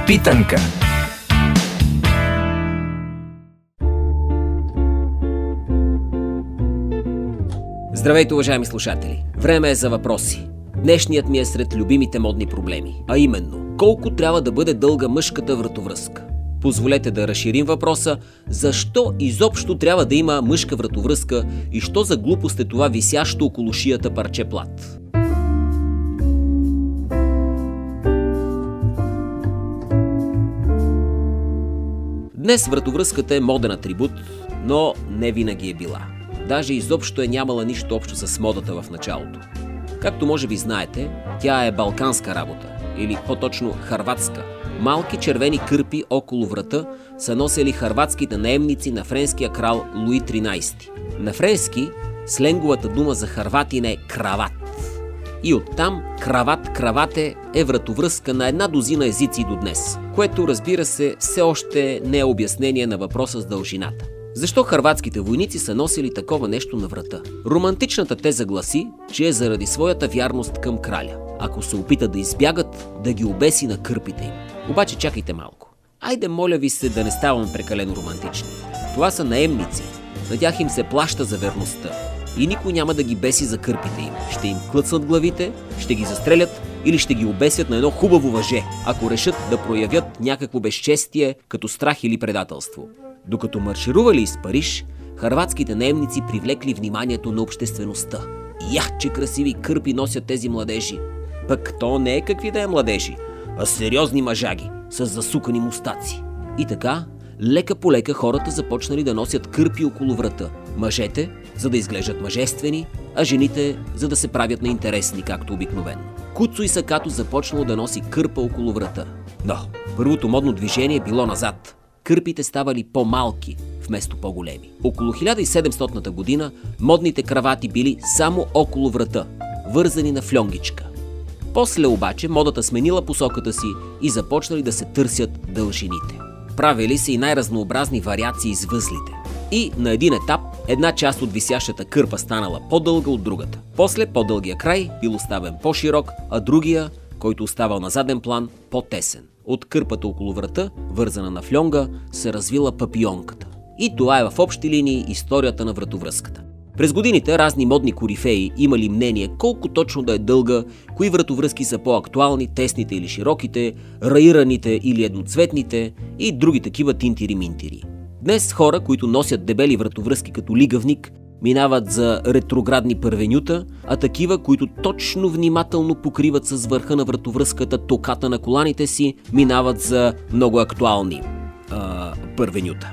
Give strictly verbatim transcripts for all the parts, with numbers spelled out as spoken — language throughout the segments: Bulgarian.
Питанка. Здравейте, уважаеми слушатели! Време е за въпроси. Днешният ми е сред любимите модни проблеми, а именно колко трябва да бъде дълга мъжката вратовръзка. Позволете да разширим въпроса: защо изобщо трябва да има мъжка вратовръзка и що за глупост е това висящо около шията парче плат? Днес вратовръзката е моден атрибут, но не винаги е била. Даже изобщо е нямала нищо общо с модата в началото. Както може би знаете, тя е балканска работа, или по-точно хърватска. Малки червени кърпи около врата са носели хърватските наемници на френския крал Луи тринайсети. На френски сленговата дума за хърватин е крават. И оттам крават, кравате е вратовръзка на една дозина езици до днес, което, разбира се, все още не е обяснение на въпроса с дължината. Защо хърватските войници са носили такова нещо на врата? Романтичната теза гласи, че е заради своята вярност към краля. Ако се опитат да избягат, да ги обеси на кърпите им. Обаче чакайте малко. Айде, моля ви се, да не ставаме прекалено романтични. Това са наемници. На тях им се плаща за верността. И никой няма да ги беси за кърпите им. Ще им клъцнат главите, ще ги застрелят или ще ги обесят на едно хубаво въже, ако решат да проявят някакво безчестие, като страх или предателство. Докато марширували из Париж, хърватските наемници привлекли вниманието на обществеността. Ях, че красиви кърпи носят тези младежи! Пък то не е какви да е младежи, а сериозни мъжаги, с засукани мустаци. И така, лека по лека хората започнали да носят кърпи около врата. Мъжете, за да изглеждат мъжествени, а жените, за да се правят на интересни, както обикновено. Куцо и Сакато започнало да носи кърпа около врата. Но първото модно движение било назад. Кърпите ставали по-малки, вместо по-големи. Около хиляда и седемстотната година модните кравати били само около врата, вързани на фльонгичка. После обаче модата сменила посоката си и започнали да се търсят дължините. Правили се и най-разнообразни вариации с възлите. И на един етап една част от висящата кърпа станала по-дълга от другата. После по-дългия край бил оставен по-широк, а другия, който оставал на заден план, по-тесен. От кърпата около врата, вързана на фльонга, се развила папионката. И това е в общи линии историята на вратовръзката. През годините разни модни корифеи имали мнение колко точно да е дълга, кои вратовръзки са по-актуални, тесните или широките, раираните или едноцветните и други такива тинтири-минтири. Днес хора, които носят дебели вратовръзки като лигавник, минават за ретроградни първенюта, а такива, които точно внимателно покриват с върха на вратовръзката токата на коланите си, минават за много актуални а, първенюта.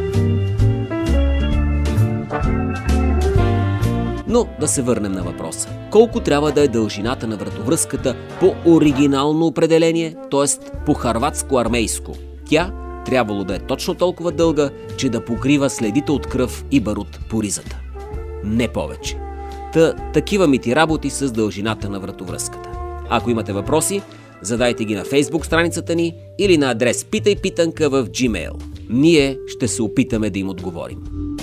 Но да се върнем на въпроса. Колко трябва да е дължината на вратовръзката по оригинално определение, т.е. по хърватско-армейско? Тя трябвало да е точно толкова дълга, че да покрива следите от кръв и барут по ризата. Не повече. Та, такива мити работи с дължината на вратовръзката. Ако имате въпроси, задайте ги на Фейсбук страницата ни или на адрес питай питанка в Gmail. Ние ще се опитаме да им отговорим.